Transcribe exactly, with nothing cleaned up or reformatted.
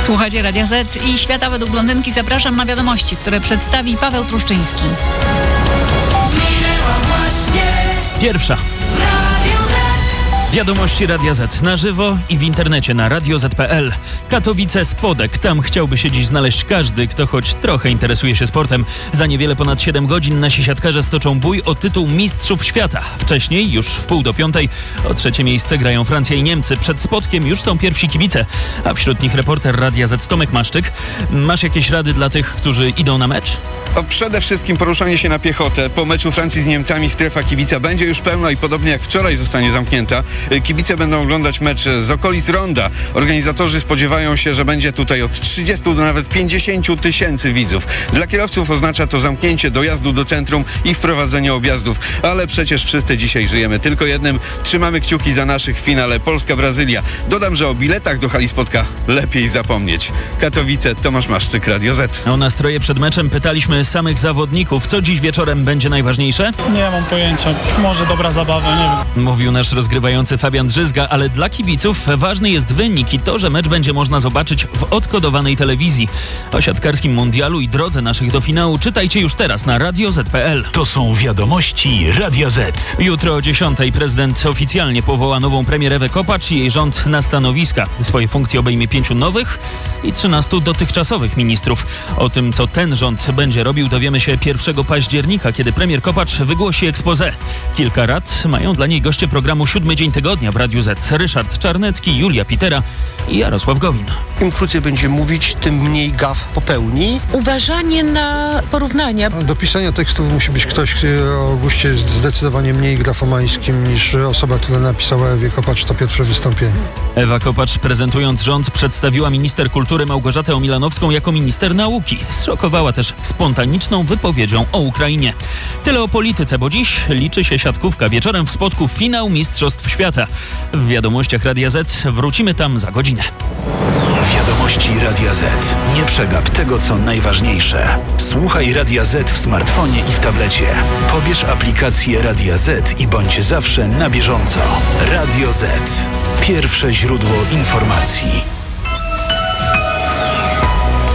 Słuchajcie Radia Z i Świata według blondynki. Zapraszam na wiadomości, które przedstawi Paweł Truszczyński. Pierwsza. Wiadomości Radia Z na żywo i w internecie na radio zet kropka pe el. Katowice Spodek. Tam chciałby się dziś znaleźć każdy, kto choć trochę interesuje się sportem. Za niewiele ponad siedem godzin nasi siatkarze stoczą bój o tytuł Mistrzów Świata. Wcześniej, już w pół do piątej, o trzecie miejsce grają Francja i Niemcy. Przed Spodkiem już są pierwsi kibice, a wśród nich reporter Radia Z Tomek Maszczyk. Masz jakieś rady dla tych, którzy idą na mecz? O, przede wszystkim poruszanie się na piechotę. Po meczu Francji z Niemcami strefa kibica będzie już pełna i podobnie jak wczoraj zostanie zamknięta. Kibice będą oglądać mecz z okolic Ronda. Organizatorzy spodziewają się, że będzie tutaj od trzydziestu do nawet pięćdziesięciu tysięcy widzów. Dla kierowców oznacza to zamknięcie dojazdu do centrum i wprowadzenie objazdów. Ale przecież wszyscy dzisiaj żyjemy tylko jednym. Trzymamy kciuki za naszych w finale Polska-Brazylia. Dodam, że o biletach do hali Spodka lepiej zapomnieć. Katowice, Tomasz Maszczyk, Radio Z. O nastroje przed meczem pytaliśmy samych zawodników. Co dziś wieczorem będzie najważniejsze? Nie mam pojęcia. Może dobra zabawa, nie wiem. Mówił nasz rozgrywający Fabian Drzyzga, ale dla kibiców ważny jest wynik i to, że mecz będzie można zobaczyć w odkodowanej telewizji. O siatkarskim mundialu i drodze naszych do finału czytajcie już teraz na radio zet kropka pe el. To są wiadomości Radia Z. Jutro o dziesiątej prezydent oficjalnie powoła nową premier Ewę Kopacz i jej rząd na stanowiska. Swoje funkcje obejmie pięciu nowych i trzynastu dotychczasowych ministrów. O tym, co ten rząd będzie robił, dowiemy się pierwszego października, kiedy premier Kopacz wygłosi exposé. Kilka rad mają dla niej goście programu Siódmy Dzień Tygodnia w Radiu Z. Ryszard Czarnecki, Julia Pitera i Jarosław Gowin. Im krócej będzie mówić, tym mniej gaf popełni. Uważanie na porównania. Do pisania tekstów musi być ktoś o guście zdecydowanie mniej grafomańskim niż osoba, która napisała Ewie Kopacz to pierwsze wystąpienie. Ewa Kopacz, prezentując rząd, przedstawiła minister kultury Małgorzatę Omilanowską jako minister nauki. Zszokowała też spontaniczną wypowiedzią o Ukrainie. Tyle o polityce, bo dziś liczy się siatkówka. Wieczorem w Spodku finał Mistrzostw Świata. W wiadomościach Radia Z wrócimy tam za godzinę. Wiadomości Radia Z. Nie przegap tego, co najważniejsze. Słuchaj Radia Z w smartfonie i w tablecie. Pobierz aplikację Radia Z i bądź zawsze na bieżąco. Radio Z. Pierwsze źródło informacji.